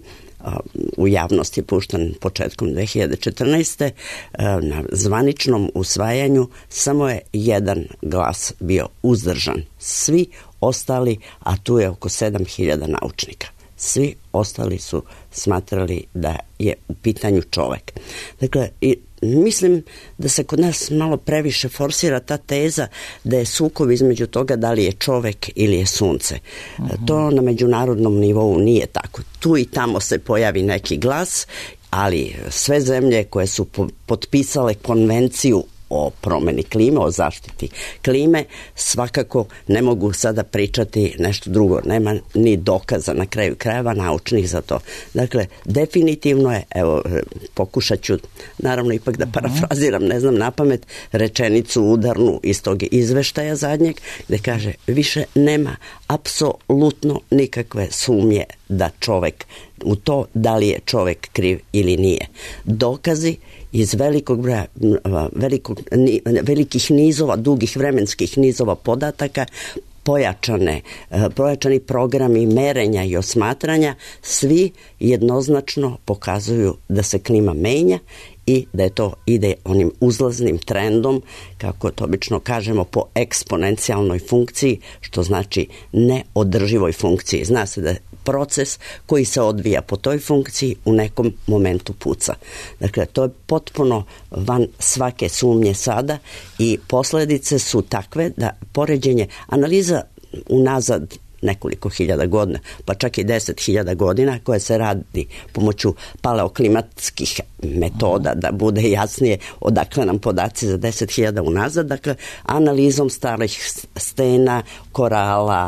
u javnost je pušten početkom dve hiljade četrnaeste. Na zvaničnom usvajanju samo je jedan glas bio uzdržan. Svi ostali, a tu je oko sedam hiljada naučnika, svi ostali su smatrali da je u pitanju čovek. Dakle, i mislim da se kod nas malo previše forsira ta teza da je sukob između toga da li je čovek ili je sunce. Uh-huh. To na međunarodnom nivou nije tako. Tu i tamo se pojavi neki glas, ali sve zemlje koje su potpisale konvenciju o promjeni klime, o zaštiti klime, svakako ne mogu sada pričati nešto drugo. Nema ni dokaza na kraju krajeva naučnih za to. Dakle, definitivno je, evo, pokušat ću naravno ipak da parafraziram, ne znam napamet, rečenicu udarnu iz tog izveštaja zadnjeg, gde kaže, više nema apsolutno nikakve sumnje da čovek, u to da li je čovek kriv ili nije. Dokazi iz velikog broja, velikog, velikih nizova, dugih vremenskih nizova podataka, pojačane, pojačani programi merenja i osmatranja, svi jednoznačno pokazuju da se klima menja i da je to ide onim uzlaznim trendom, kako to obično kažemo, po eksponencijalnoj funkciji, što znači neodrživoj funkciji. Zna se da je proces koji se odvija po toj funkciji u nekom momentu puca. Dakle, to je potpuno van svake sumnje sada i posledice su takve da poređenje, analiza unazad nekoliko hiljada godina, pa čak i deset hiljada godina, koja se radi pomoću paleoklimatskih metoda, da bude jasnije odakle nam podaci za deset hiljada unazad, dakle, analizom starih stena, korala,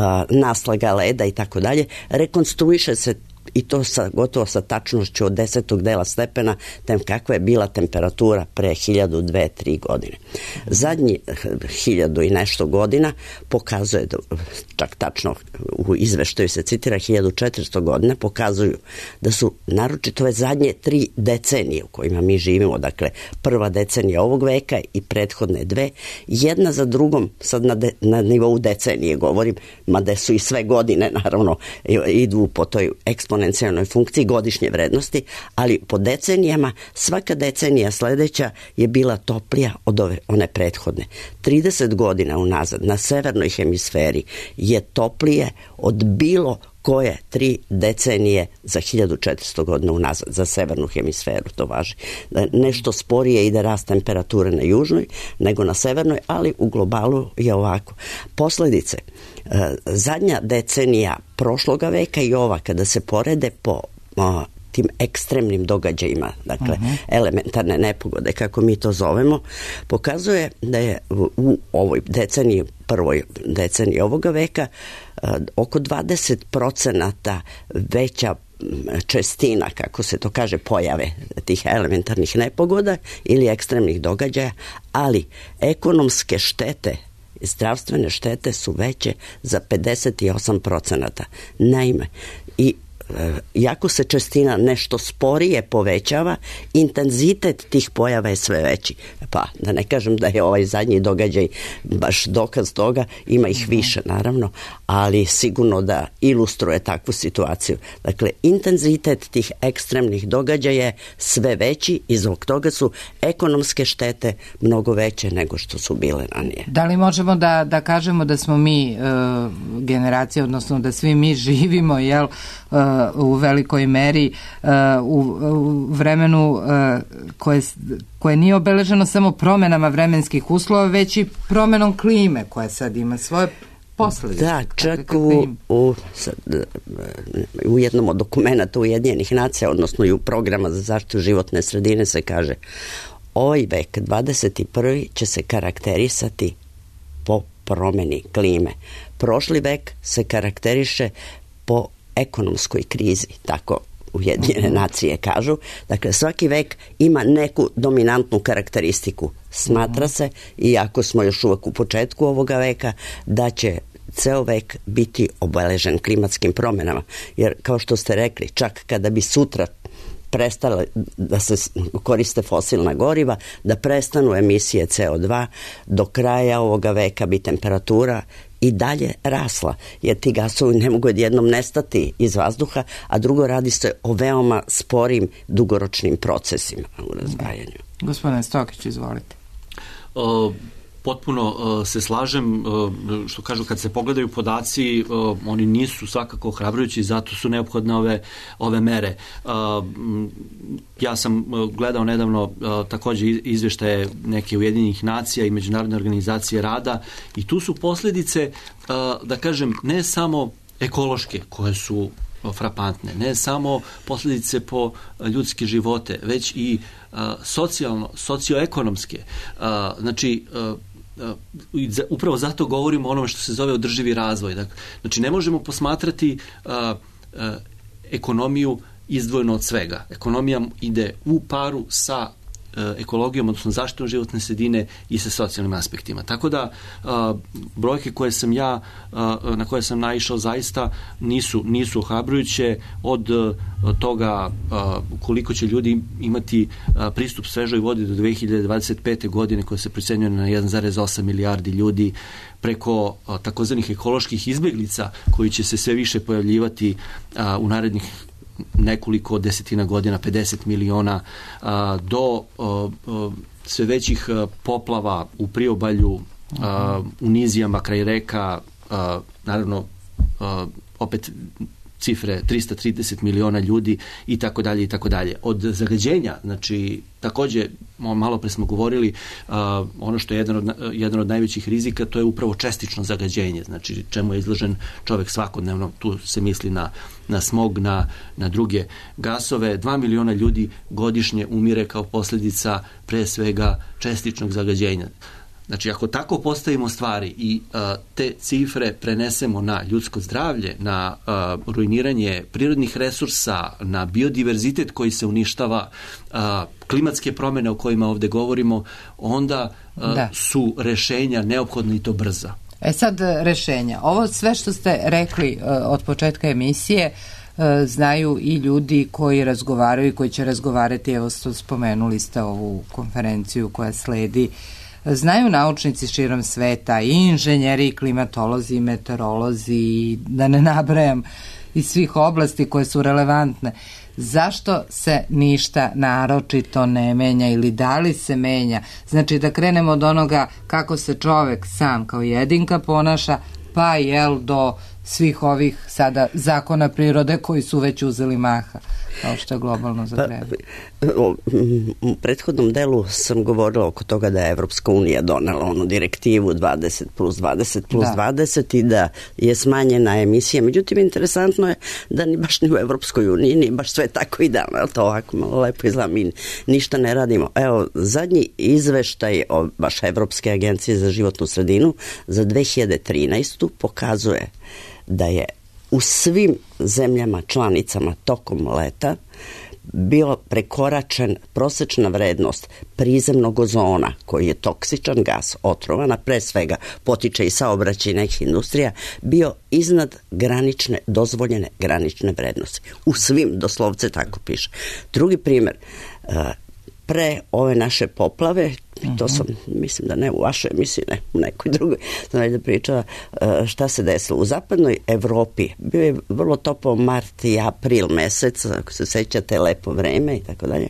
naslaga leda i tako dalje, rekonstruiše se i to sa, gotovo sa tačnošću od desetog dela stepena, tem kakva je bila temperatura pre hiljadu, dve, tri godine. Zadnji hiljadu i nešto godina pokazuje, čak tačno u izveštaju se citira hiljadu četiristo godina, pokazuju da su naročito ove zadnje tri decenije u kojima mi živimo, dakle prva decenija ovog veka i prethodne dve, jedna za drugom, sad na, de, na nivou decenije govorim, mada su i sve godine naravno idu po toj eksponencijalnoj funkciji godišnje vrednosti, ali po decenijama svaka decenija sledeća je bila toplija od ove, one prethodne. trideset godina unazad na severnoj hemisferi je toplije od bilo koje tri decenije za hiljadu četiristo godina unazad, za severnu hemisferu to važi. Da nešto sporije ide rast temperature na južnoj nego na severnoj, ali u globalu je ovako. Posledice, zadnja decenija prošloga veka i ova, kada se porede po o, tim ekstremnim događajima, dakle uh-huh. elementarne nepogode, kako mi to zovemo, pokazuje da je u ovoj deceniji, prvoj deceniji ovoga veka, oko dvadeset procenata veća čestina, kako se to kaže, pojave tih elementarnih nepogoda ili ekstremnih događaja, ali ekonomske štete, zdravstvene štete su veće za pedeset osam procenata. Naime, i jako se čestina nešto sporije povećava, intenzitet tih pojava je sve veći. Pa, da ne kažem da je ovaj zadnji događaj baš dokaz toga, ima ih više naravno, ali sigurno da ilustruje takvu situaciju. Dakle, intenzitet tih ekstremnih događaja je sve veći i zbog toga su ekonomske štete mnogo veće nego što su bile ranije. Da li možemo da, da kažemo da smo mi uh, generacija, odnosno da svi mi živimo, jel, uh, u velikoj meri uh, u, u vremenu uh, koje, koje nije obeleženo samo promenama vremenskih uslova, već i promenom klime koja sad ima svoje posledice. Da, čak u, u, u jednom od dokumenta Ujedinjenih nacija, odnosno i u programa za zaštitu životne sredine se kaže: ovaj vek, dvadeset prvi će se karakterisati po promeni klime. Prošli vek se karakteriše po ekonomskoj krizi, tako Ujedinjene nacije kažu. Dakle, svaki vek ima neku dominantnu karakteristiku. Smatra se, iako smo još uvek u početku ovoga veka, da će ceo vek biti obeležen klimatskim promenama. Jer, kao što ste rekli, čak kada bi sutra prestale da se koriste fosilna goriva, da prestanu emisije C O dva, do kraja ovoga veka bi temperatura i dalje rasla, jer ti gasovi ne mogu jednom nestati iz vazduha, a drugo, radi se o veoma sporim dugoročnim procesima u razdvajanju. Gospodine Stokić, izvolite. O, potpuno o, se slažem, o, što kažu, kad se pogledaju podaci, o, oni nisu svakako ohrabrujući, zato su neophodne ove, ove mere. O, ja sam gledao nedavno o, takođe izveštaje neke Ujedinjenih nacija i Međunarodne organizacije rada i tu su posljedice, o, da kažem, ne samo ekološke, koje su frapantne, ne samo posljedice po ljudske živote, već i uh, socijalno, socioekonomske. Uh, znači, uh, uh, upravo zato govorimo o onome što se zove održivi razvoj. Dakle, znači, ne možemo posmatrati uh, uh, ekonomiju izdvojeno od svega. Ekonomija ide u paru sa ekologijom, odnosno zaštitom životne sredine i sa socijalnim aspektima. Tako da a, brojke koje sam ja a, na koje sam naišao zaista nisu, nisu ohrabrujuće od, od toga a, koliko će ljudi imati a, pristup svežoj vodi do dve hiljade dvadeset pete godine, koja se procenjuje na jedan zarez osam milijardi ljudi, preko a, takozvanih ekoloških izbeglica koji će se sve više pojavljivati a, u narednih nekoliko desetina godina, pedeset miliona, a, do a, a, sve većih a, poplava u priobalju, a, u nizijama kraj reka, a, naravno a, opet cifre trista trideset miliona ljudi i tako dalje i tako dalje. Od zagađenja, znači takođe malo pre smo govorili, uh, ono što je jedan od, jedan od najvećih rizika, to je upravo čestično zagađenje, znači čemu je izložen čovek svakodnevno, tu se misli na, na smog, na, na druge gasove. Dva miliona ljudi godišnje umire kao posljedica pre svega čestičnog zagađenja. Znači, ako tako postavimo stvari i uh, te cifre prenesemo na ljudsko zdravlje, na uh, ruiniranje prirodnih resursa, na biodiverzitet koji se uništava, uh, klimatske promene o kojima ovde govorimo, onda uh, su rešenja neophodna i to brza. E sad, rešenja. Ovo sve što ste rekli uh, od početka emisije, uh, znaju i ljudi koji razgovaraju i koji će razgovarati, evo spomenuli ste ovu konferenciju koja sledi. Znaju naučnici širom sveta, i inženjeri, i klimatolozi, i meteorolozi, i da ne nabrajam, iz svih oblasti koje su relevantne. Zašto se ništa naročito ne menja ili da li se menja? Znači da krenemo od onoga kako se čovek sam kao jedinka ponaša, pa jel do svih ovih sada zakona prirode koji su već uzeli maha, kao što je globalno zagrevanje. Pa, u prethodnom delu sam govorila oko toga da je Evropska unija donela onu direktivu dvadeset plus dvadeset plus da. dvadeset i da je smanjena emisija. Međutim, interesantno je da ni baš ni u Evropskoj uniji ni baš sve tako idealno. Je li to ovako malo lepo izgleda? Mi ništa ne radimo. Evo, zadnji izveštaj o baš Evropske agencije za životnu sredinu za dve hiljade trinaestu pokazuje da je u svim zemljama članicama tokom leta bio prekoračen prosečna vrednost prizemnog ozona, koji je toksičan gas, otrovan, a pre svega potiče i saobraćajnih industrija, bio iznad granične, dozvoljene granične vrednosti. U svim, doslovce tako piše. Drugi primjer, pre ove naše poplave, i to sam, mislim da ne u vašoj emisiji, ne u nekoj drugoj, sam da pričala šta se desilo. U zapadnoj Evropi bio je vrlo topao mart i april mesec, ako se sećate, lepo vreme i tako dalje.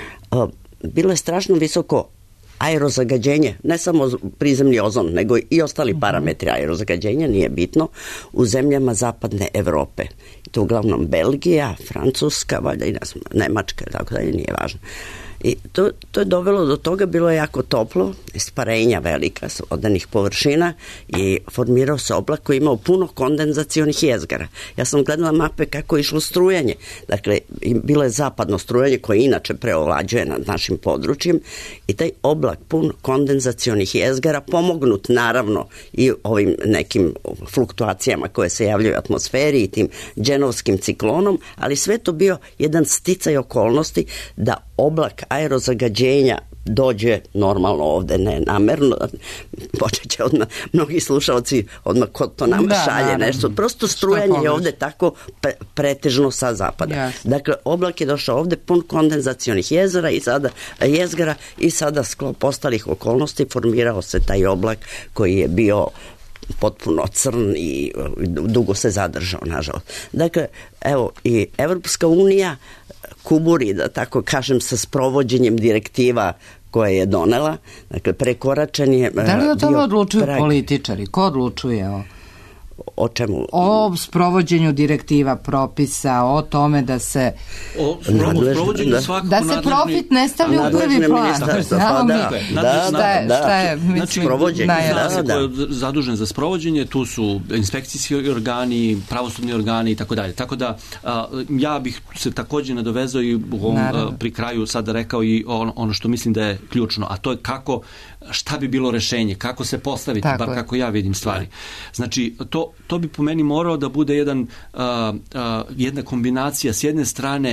Bilo je strašno visoko aerozagađenje, ne samo prizemni ozon, nego i ostali parametri aerozagađenja, nije bitno, u zemljama zapadne Evrope. To uglavnom Belgija, Francuska, valjda i ne znam, Nemačka, tako dalje, nije važno. I to, to je dovelo do toga, bilo je jako toplo, isparenja velika odanih površina i formirao se oblak koji je imao puno kondenzacionih jezgara. Ja sam gledala mape kako je išlo strujanje. Dakle, bilo je zapadno strujanje koje inače preovlađuje nad našim područjem i taj oblak pun kondenzacionih jezgara, pomognut naravno i ovim nekim fluktuacijama koje se javljaju u atmosferi i tim dženovskim ciklonom, ali sve to bio jedan sticaj okolnosti da oblak aerozagađenja dođe normalno ovde, ne namerno, počet će odmah mnogi slušalci odmah kod to nama da, šalje naravno. Nešto, prosto strujanje je ovde tako pre, pretežno sa zapada. Yes. Dakle, oblak je došao ovde pun kondenzacionih jezera i sada jezgara i sada sklop ostalih okolnosti formirao se taj oblak koji je bio potpuno crn i dugo se zadržao, nažalost. Dakle, evo, i Evropska unija kuburi, da tako kažem, sa sprovođenjem direktiva koje je donela, dakle, prekoračen je... Da li o tome odlučuju prag... političari? Ko odlučuje o... O čemu? O sprovođenju direktiva, propisa, o tome da se... O sprovođenju da. svakako Da se nadležni... profit ne stavlja u prvi plan. Pa da, da, da, da. Šta je, znači, sprovođenje. Da, da. Ko je zadužen za sprovođenje, tu su inspekcijski organi, pravosudni organi i tako dalje. Tako da, a, ja bih se takođe nadovezao i u ovom, a, pri kraju sada rekao i ono, ono što mislim da je ključno, a to je kako, šta bi bilo rešenje, kako se postaviti, tako bar je. Kako ja vidim stvari. Znači, to To bi po meni morao da bude jedan, uh, uh, jedna kombinacija s jedne strane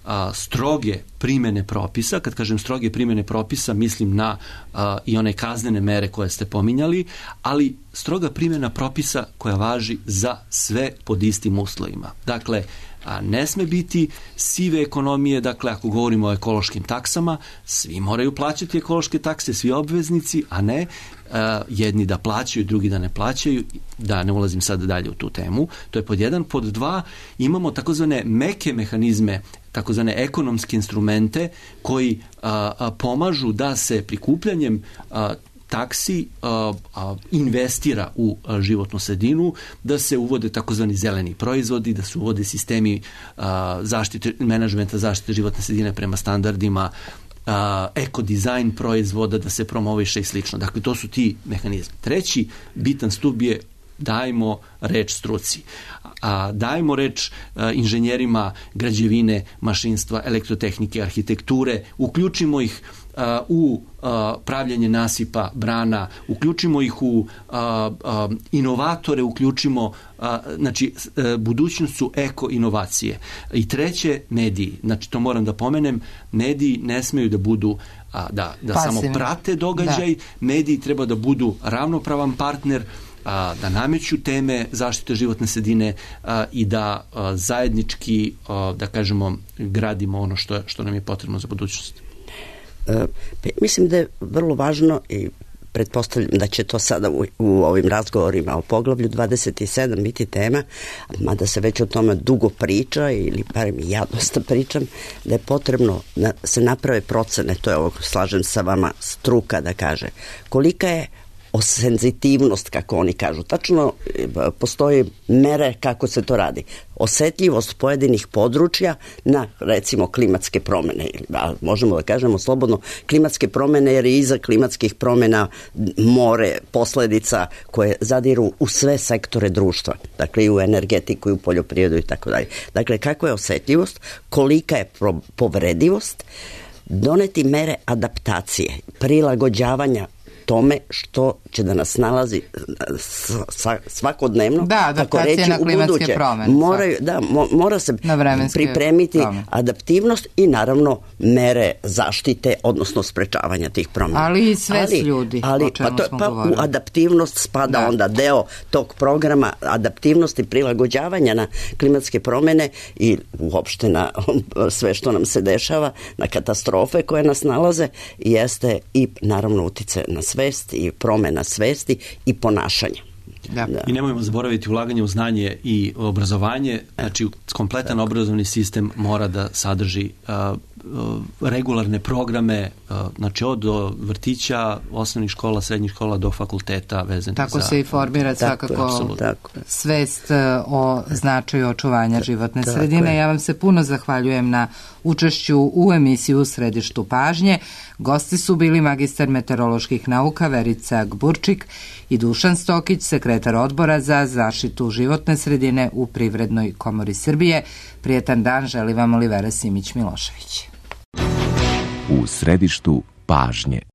a, stroge primjene propisa. Kad kažem stroge primjene propisa, mislim na a, i one kaznene mere koje ste pominjali, ali stroga primjena propisa koja važi za sve pod istim uslovima. Dakle, a ne sme biti sive ekonomije, dakle ako govorimo o ekološkim taksama, svi moraju plaćati ekološke takse, svi obveznici, a ne uh, jedni da plaćaju, drugi da ne plaćaju, da ne ulazim sad dalje u tu temu. To je pod jedan. Pod dva, imamo takozvane meke mehanizme, takozvane ekonomske instrumente koji uh, uh, pomažu da se prikupljanjem uh, taksi uh, uh, investira u uh, životnu sredinu, da se uvode takozvani zeleni proizvodi, da se uvode sistemi uh, zaštite, menadžmenta zaštite životne sredine prema standardima, uh, ekodizajn proizvoda, da se promoviše i slično. Dakle, to su ti mehanizmi. Treći bitan stup je dajmo reč struci. A, dajmo reč a, inženjerima građevine, mašinstva, elektrotehnike, arhitekture, uključimo ih a, u a, pravljanje nasipa, brana, uključimo ih u a, a, inovatore, uključimo, a, znači a, budućnost su eko-inovacije. I treće, mediji. Znači, to moram da pomenem, mediji ne smeju da budu a, da, da samo prate događaj, da. Mediji treba da budu ravnopravan partner, a, da nameću teme zaštite životne sredine a, i da a, zajednički, a, da kažemo, gradimo ono što, što nam je potrebno za budućnost. E, mislim da je vrlo važno i pretpostavljam da će to sada u, u ovim razgovorima o poglavlju dvadeset sedam biti tema, mada se već o tome dugo priča ili barem i ja dosta pričam, da je potrebno da se naprave procene, to je ovo, slažem sa vama, struka da kaže kolika je o senzitivnost, kako oni kažu. Tačno postoji mere kako se to radi. Osetljivost pojedinih područja na, recimo, klimatske promene. Možemo da kažemo slobodno klimatske promene, jer je iza klimatskih promena more posledica koje zadiru u sve sektore društva. Dakle, i u energetiku, i u poljoprivredu i tako dalje. Dakle, kakva je osetljivost, kolika je povredivost, doneti mere adaptacije, prilagođavanja tome što će da nas nalazi svakodnevno, da, adaptacija na klimatske promene. Moraju, da, mo, mora se pripremiti promene. Adaptivnost i naravno mere zaštite, odnosno sprečavanja tih promena. Ali i svest ali, ljudi, ali, o čemu pa to, smo pa govorili. U adaptivnost spada da. Onda deo tog programa adaptivnosti, prilagođavanja na klimatske promene i uopšte na sve što nam se dešava, na katastrofe koje nas nalaze, jeste i naravno utice na svest i promena svesti i ponašanja. Da. Da. I nemojmo zaboraviti ulaganje u znanje i obrazovanje, znači kompletan Tako. obrazovni sistem mora da sadrži uh, uh, regularne programe, uh, znači od do vrtića, osnovnih škola, srednjih škola do fakulteta vezanih za... Tako se i formira svakako svest o značaju očuvanja životne Tako sredine. Je. Ja vam se puno zahvaljujem na učešću u emisiji U središtu pažnje. Gosti su bili magistar meteoroloških nauka Verica Gburčik i Dušan Stokić, sekretar odbora za zaštitu životne sredine u Privrednoj komori Srbije. Prijetan dan želi vam Olivera Simić-Milošević. U središtu pažnje.